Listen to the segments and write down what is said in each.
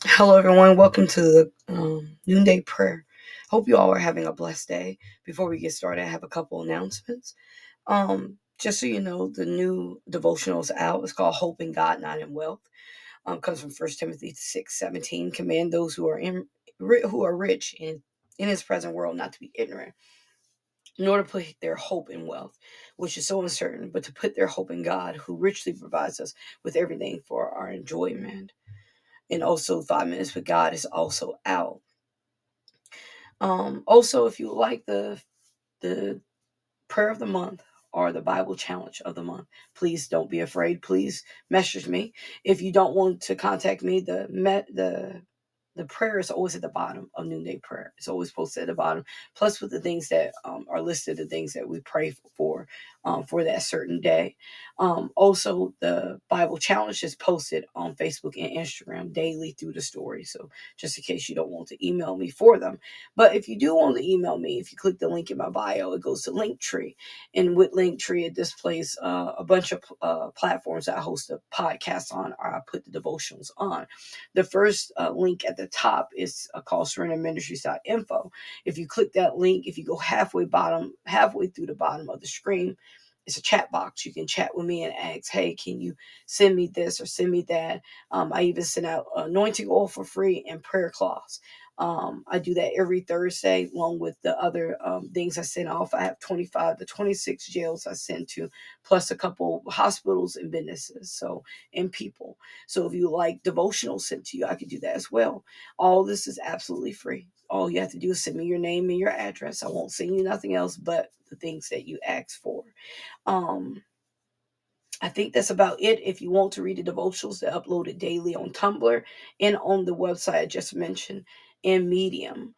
Hello, everyone. Welcome to the noonday prayer. Hope you all are having a blessed day. Before we get started, I have a couple announcements. Just so you know, the new devotional is out. It's called "Hope in God, Not in Wealth." Comes from 1 Timothy 6:17. Command those who are rich in His present world not to be ignorant, nor to put their hope in wealth, which is so uncertain, but to put their hope in God, who richly provides us with everything for our enjoyment. And also 5 minutes with God is also out. Also, if you like the prayer of the month or the Bible challenge of the month, please don't be afraid. Please message me. If you don't want to contact me, the prayer is always at the bottom of noonday prayer. It's always posted at the bottom. Plus, with the things that are listed, the things that we pray for that certain day. Also, the Bible challenge is posted on Facebook and Instagram daily through the story. So, just in case you don't want to email me for them, but if you do want to email me, if you click the link in my bio, it goes to Linktree, and with Linktree, it displays a bunch of platforms that I host a podcast on, or I put the devotionals on. The first link at the top is called surrenderministries.info. If you click that link, if you go halfway through the bottom of the screen, it's a chat box. You can chat with me and ask, hey, can you send me this or send me that? I even send out anointing oil for free and prayer cloths. I do that every Thursday, along with the other things I send off. I have 25 to 26 jails I send to, plus a couple hospitals and businesses, and people. So if you like devotional sent to you, I could do that as well. All this is absolutely free. All you have to do is send me your name and your address. I won't send you nothing else but the things that you asked for. Um, I think that's about it. If you want to read the devotionals, they're uploaded daily on Tumblr and on the website I just mentioned and Medium.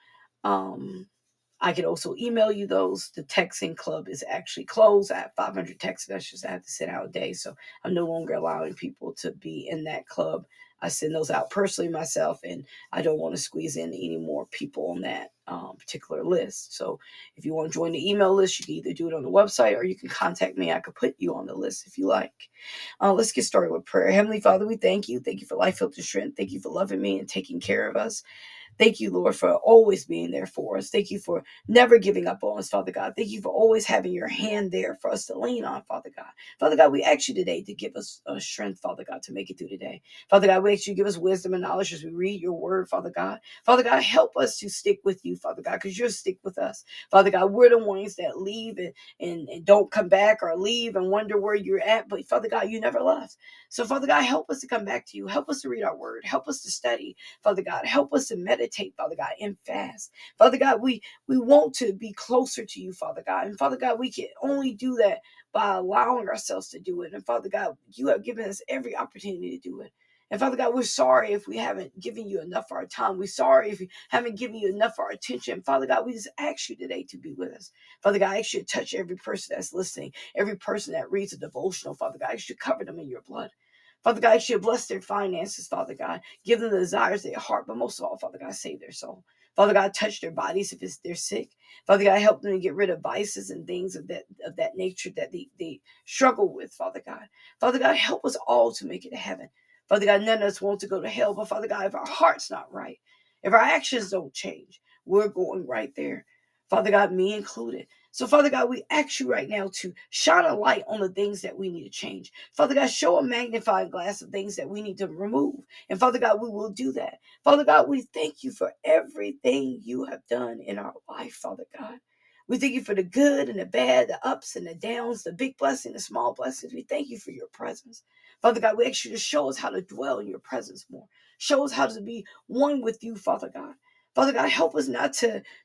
Um, I could also email you those. The texting club is actually closed. I have 500 text messages I have to send out a day, so I'm no longer allowing people to be in that club. I send those out personally myself, and I don't want to squeeze in any more people on that particular list. So if you want to join the email list, you can either do it on the website or you can contact me. I could put you on the list if you like. Let's get started with prayer. Heavenly Father, we thank you. Thank you for life, health, and strength. Thank you for loving me and taking care of us. Thank you, Lord, for always being there for us. Thank you for never giving up on us, Father God. Thank you for always having your hand there for us to lean on, Father God. Father God, we ask you today to give us strength, Father God, to make it through the day. Father God, we ask you to give us wisdom and knowledge as we read your word, Father God. Father God, help us to stick with you, Father God, because you'll stick with us. Father God, we're the ones that leave and don't come back, or leave and wonder where you're at. But Father God, you never left. So Father God, help us to come back to you. Help us to read our word. Help us to study, Father God. Help us to meditate, Father God, and fast. Father God, we want to be closer to you, Father God. And Father God, we can only do that by allowing ourselves to do it. And Father God, you have given us every opportunity to do it. And Father God, we're sorry if we haven't given you enough of our time. We're sorry if we haven't given you enough of our attention. Father God, we just ask you today to be with us. Father God, I ask you to touch every person that's listening, every person that reads a devotional. Father God, I ask you to cover them in your blood. Father God, I ask you to bless their finances, Father God. Give them the desires of their heart, but most of all, Father God, save their soul. Father God, touch their bodies if they're sick. Father God, help them to get rid of vices and things of that nature that they struggle with, Father God. Father God, help us all to make it to heaven. Father God, none of us want to go to hell, but Father God, if our heart's not right, if our actions don't change, we're going right there. Father God, me included. So, Father God, we ask you right now to shine a light on the things that we need to change. Father God, show a magnifying glass of things that we need to remove. And Father God, we will do that. Father God, we thank you for everything you have done in our life, Father God. We thank you for the good and the bad, the ups and the downs, the big blessing, the small blessings. We thank you for your presence. Father God, we ask you to show us how to dwell in your presence more. Show us how to be one with you, Father God. Father God, help us not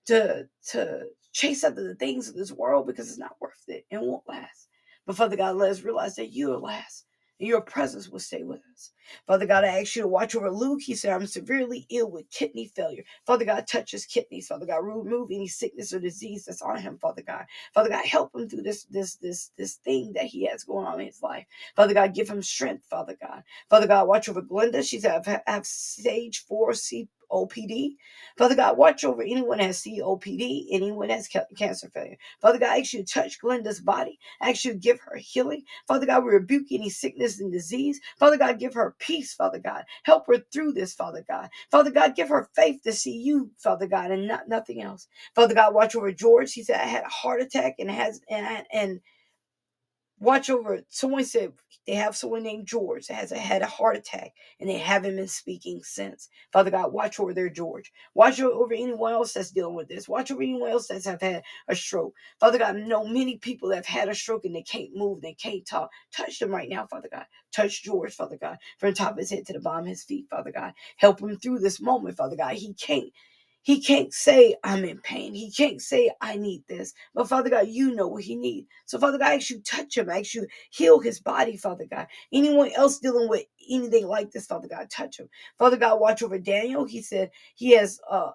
to chase after the things of this world, because it's not worth it and won't last. But Father God, let us realize that you will last and your presence will stay with us. Father God, I ask you to watch over Luke. He said, I'm severely ill with kidney failure. Father God, touch his kidneys. Father God, remove any sickness or disease that's on him, Father God. Father God, help him through this thing that he has going on in his life. Father God, give him strength, Father God. Father God, watch over Glenda. She's have stage 4 COPD. Father God, watch over anyone that has COPD, anyone that has cancer failure. Father God, I ask you to touch Glenda's body. I ask you to give her healing. Father God, we rebuke any sickness and disease. Father God, give her peace, Father God. Help her through this, Father God. Father God, give her faith to see you, Father God, and nothing else. Father God, watch over George. He said, I had a heart attack and watch over. Someone said they have someone named George that has had a heart attack and they haven't been speaking since. Father God, watch over their George. Watch over anyone else that's dealing with this. Watch over anyone else that's have had a stroke. Father God, I know many people that have had a stroke and they can't move, they can't talk. Touch them right now, Father God. Touch George, Father God, from the top of his head to the bottom of his feet, Father God. Help him through this moment, Father God. He can't say, I'm in pain. He can't say, I need this. But Father God, you know what he needs. So Father God, I ask you touch him. I ask you heal his body, Father God. Anyone else dealing with anything like this, Father God, touch him. Father God, watch over Daniel. He said he had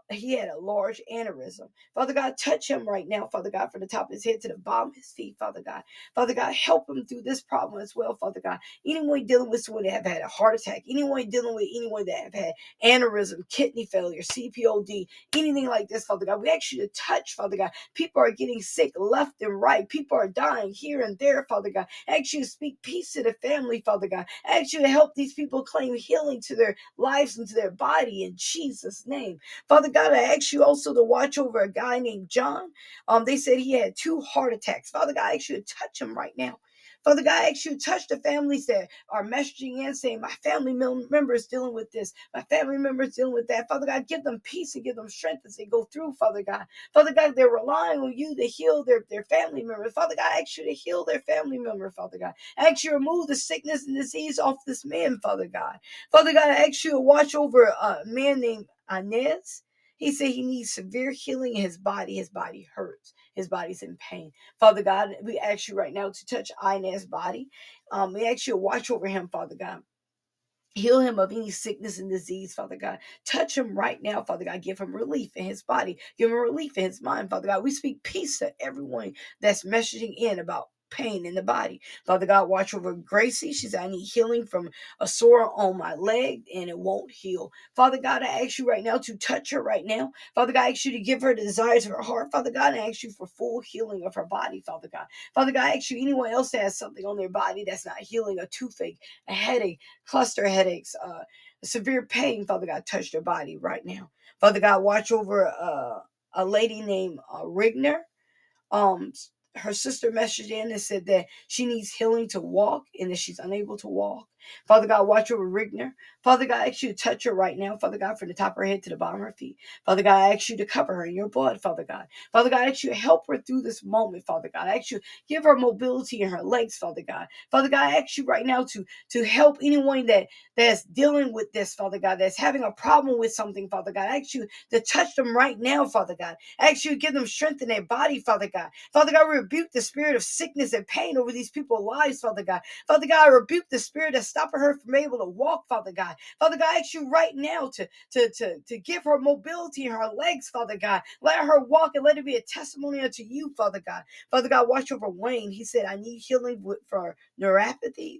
a large aneurysm. Father God, touch him right now, Father God, from the top of his head to the bottom of his feet, Father God. Father God, help him through this problem as well, Father God. Anyone dealing with someone that have had a heart attack, anyone dealing with anyone that have had aneurysm, kidney failure, CPOD, anything like this, Father God. We ask you to touch, Father God. People are getting sick left and right. People are dying here and there, Father God. I ask you to speak peace to the family, Father God. I ask you to help these people claim healing to their lives and to their body in Jesus' name. Father God, I ask you also to watch over a guy named John. They said he had 2 heart attacks. Father God, I ask you to touch him right now. Father God, I ask you to touch the families that are messaging in saying, my family member is dealing with this. My family member is dealing with that. Father God, give them peace and give them strength as they go through, Father God. Father God, they're relying on you to heal their family member. Father God, I ask you to heal their family member, Father God. I ask you to remove the sickness and disease off this man, Father God. Father God, I ask you to watch over a man named Inez. He said he needs severe healing in his body. His body hurts. His body's in pain. Father God, we ask you right now to touch Inez's body. We ask you to watch over him, Father God. Heal him of any sickness and disease, Father God. Touch him right now, Father God. Give him relief in his body. Give him relief in his mind, Father God. We speak peace to everyone that's messaging in about pain in the body. Father God, watch over Gracie. She said, I need healing from a sore on my leg and it won't heal. Father God, I ask you right now to touch her right now. Father God, I ask you to give her the desires of her heart. Father God, I ask you for full healing of her body, Father God. Father God, I ask you anyone else that has something on their body that's not healing, a toothache, a headache, cluster headaches, severe pain, Father God, touch their body right now. Father God, watch over a lady named Rigner. Um, her sister messaged in and said that she needs healing to walk and that she's unable to walk. Father God, watch over Rigner. Father God, I ask you to touch her right now, Father God, from the top of her head to the bottom of her feet. Father God, I ask you to cover her in your blood, Father God. Father God, I ask you to help her through this moment, Father God. I ask you to give her mobility in her legs, Father God. Father God, I ask you right now to help anyone that's dealing with this, Father God, that's having a problem with something, Father God. I ask you to touch them right now, Father God. I ask you to give them strength in their body, Father God. Father God, rebuke the spirit of sickness and pain over these people's lives, Father God. Father God, I rebuke the spirit that's stopping her from able to walk, Father God. Father God, I ask you right now to give her mobility in her legs, Father God. Let her walk and let it be a testimony unto you, Father God. Father God, watch over Wayne. He said, I need healing for neuropathy,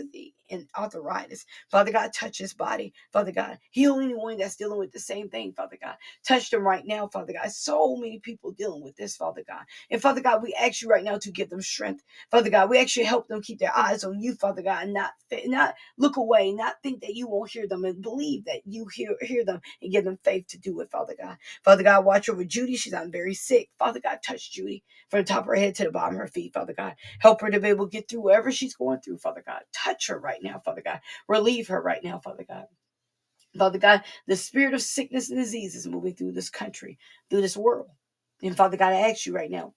and arthritis. Father God, touch his body. Father God, heal anyone that's dealing with the same thing, Father God. Touch them right now, Father God. So many people dealing with this, Father God. And Father God, we ask you right now to give them strength. Father God, we actually help them keep their eyes on you, Father God, and not look away, not think that you won't hear them, and believe that you hear them and give them faith to do it, Father God. Father God, watch over Judy. She's on very sick. Father God, touch Judy from the top of her head to the bottom of her feet, Father God. Help her to be able to get through whatever she's going through, Father God. Touch her right now, Father God. Relieve her right now, Father God. Father God, the spirit of sickness and disease is moving through this country, through this world. And Father God, I ask you right now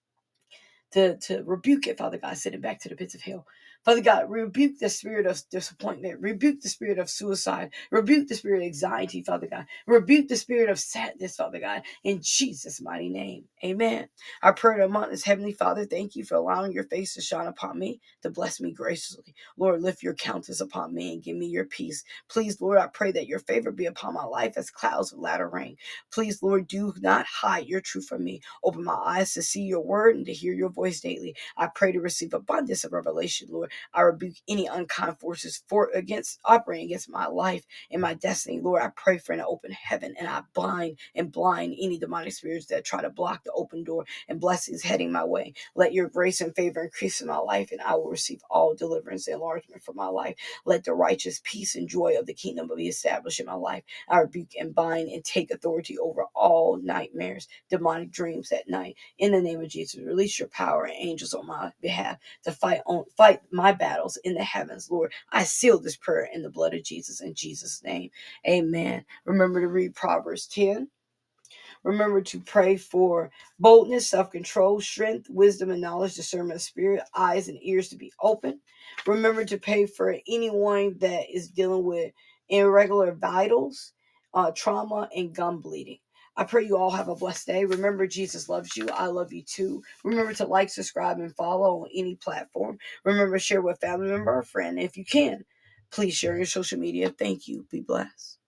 to rebuke it, Father God, send it back to the pits of hell. Father God, rebuke the spirit of disappointment, rebuke the spirit of suicide, rebuke the spirit of anxiety, Father God, rebuke the spirit of sadness, Father God, in Jesus' mighty name. Amen. Our prayer among us, Heavenly Father, thank you for allowing your face to shine upon me, to bless me graciously. Lord, lift your countenance upon me and give me your peace. Please, Lord, I pray that your favor be upon my life as clouds of latter rain. Please, Lord, do not hide your truth from me. Open my eyes to see your word and to hear your voice daily. I pray to receive abundance of revelation, Lord. I rebuke any unkind forces operating against my life and my destiny. Lord, I pray for an open heaven, and I bind and blind any demonic spirits that try to block the open door and blessings heading my way. Let your grace and favor increase in my life, and I will receive all deliverance and enlargement for my life. Let the righteous peace and joy of the kingdom be established in my life. I rebuke and bind and take authority over all nightmares, demonic dreams at night. In the name of Jesus, release your power and angels on my behalf to fight my battles in the heavens. Lord, I seal this prayer in the blood of Jesus, in Jesus' name. Amen. Remember to read Proverbs 10. Remember to pray for boldness, self-control, strength, wisdom, and knowledge, discernment of spirit, eyes and ears to be open. Remember to pray for anyone that is dealing with irregular vitals, trauma, and gum bleeding. I pray you all have a blessed day. Remember, Jesus loves you. I love you too. Remember to like, subscribe, and follow on any platform. Remember to share with a family member or friend. If you can, please share your social media. Thank you. Be blessed.